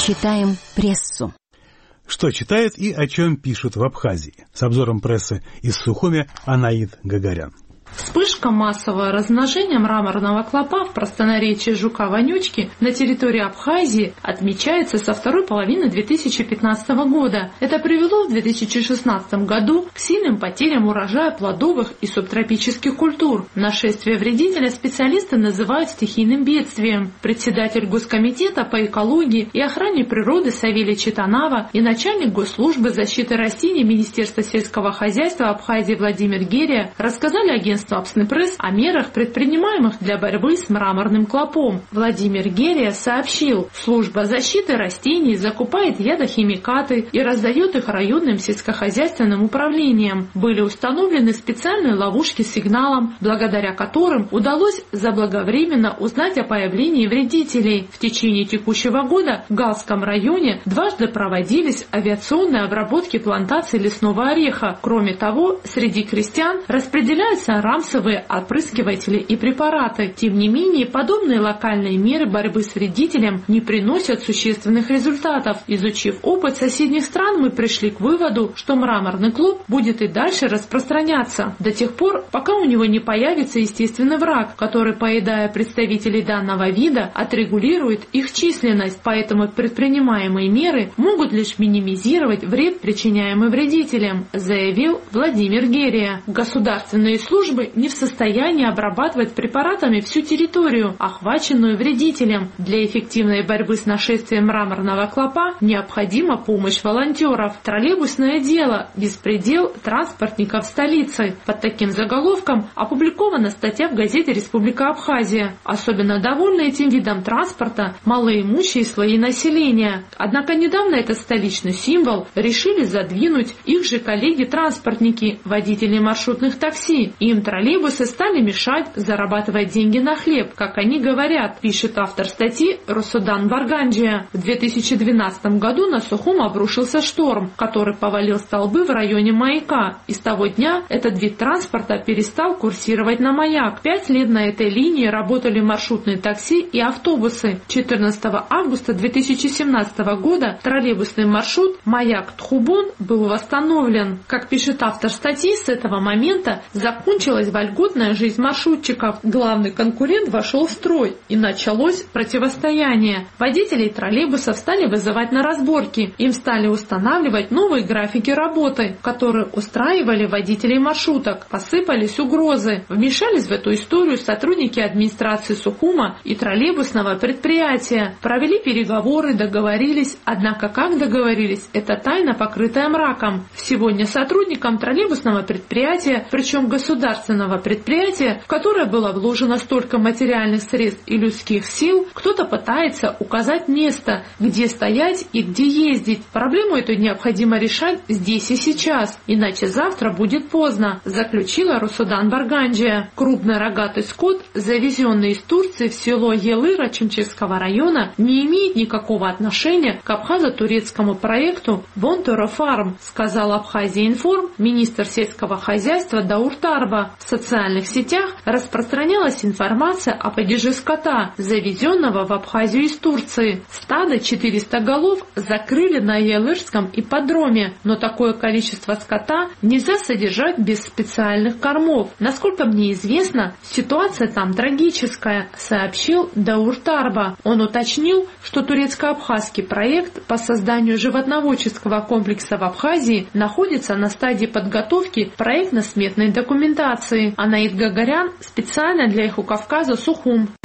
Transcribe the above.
Читаем прессу. Что читают и о чем пишут в Абхазии? С обзором прессы из Сухуми Анаид Гагарян. Вспышка массового размножения мраморного клопа в простонаречии жука-вонючки на территории Абхазии отмечается со второй половины 2015 года. Это привело в 2016 году к сильным потерям урожая плодовых и субтропических культур. Нашествие вредителя специалисты называют стихийным бедствием. Председатель Госкомитета по экологии и охране природы Савелий Читанава и начальник Госслужбы защиты растений Министерства сельского хозяйства Абхазии Владимир Герия рассказали агентству Абснепресс о мерах, предпринимаемых для борьбы с мраморным клопом. Владимир Герия сообщил, служба защиты растений закупает ядохимикаты и раздает их районным сельскохозяйственным управлениям. Были установлены специальные ловушки с сигналом, благодаря которым удалось заблаговременно узнать о появлении вредителей. В течение текущего года в Галском районе дважды проводились авиационные обработки плантаций лесного ореха. Кроме того, среди крестьян распределяются рамсовые опрыскиватели и препараты. Тем не менее, подобные локальные меры борьбы с вредителем не приносят существенных результатов. Изучив опыт соседних стран, мы пришли к выводу, что мраморный клоп будет и дальше распространяться до тех пор, пока у него не появится естественный враг, который, поедая представителей данного вида, отрегулирует их численность. Поэтому предпринимаемые меры могут лишь минимизировать вред, причиняемый вредителем, заявил Владимир Герия. Государственные службы не в состоянии обрабатывать препаратами всю территорию, охваченную вредителем. Для эффективной борьбы с нашествием мраморного клопа необходима помощь волонтеров. Троллейбусное дело. Беспредел транспортников столицы. Под таким заголовком опубликована статья в газете «Республика Абхазия». Особенно довольны этим видом транспорта малоимущие слои населения. Однако недавно этот столичный символ решили задвинуть их же коллеги-транспортники, водители маршрутных такси. Им троллейбусы стали мешать зарабатывать деньги на хлеб, как они говорят, пишет автор статьи Русудан Барганджия. В 2012 году на Сухум обрушился шторм, который повалил столбы в районе Маяка. И с того дня этот вид транспорта перестал курсировать на Маяк. 5 лет на этой линии работали маршрутные такси и автобусы. 14 августа 2017 года троллейбусный маршрут Маяк-Тхубон был восстановлен. Как пишет автор статьи, с этого момента закончилась вольготная жизнь маршрутчиков. Главный конкурент вошел в строй, и началось противостояние. Водителей троллейбусов стали вызывать на разборки. Им стали устанавливать новые графики работы, которые устраивали водителей маршруток. Посыпались угрозы. Вмешались в эту историю сотрудники администрации Сухума и троллейбусного предприятия. Провели переговоры, договорились. Однако как договорились, это тайна, покрытая мраком. Сегодня сотрудникам троллейбусного предприятия, причем государственного предприятия, в которое было вложено столько материальных средств и людских сил, кто-то пытается указать место, где стоять и где ездить. Проблему эту необходимо решать здесь и сейчас, иначе завтра будет поздно, заключила Русудан Барганджия. Крупный рогатый скот, завезенный из Турции в село Елыра Чимчирского района, не имеет никакого отношения к абхазо-турецкому проекту Бонтура Фарм, сказал Абхазия Информ министр сельского хозяйства Даур Тарба. В социальных сетях распространялась информация о падеже скота, завезенного в Абхазию из Турции. Стадо 400 голов закрыли на Елырском ипподроме, но такое количество скота нельзя содержать без специальных кормов. Насколько мне известно, ситуация там трагическая, сообщил Даур Тарба. Он уточнил, что турецко-абхазский проект по созданию животноводческого комплекса в Абхазии находится на стадии подготовки проектно-сметной документации. Анаид Гагарян специально для Эхо Кавказа, Сухум.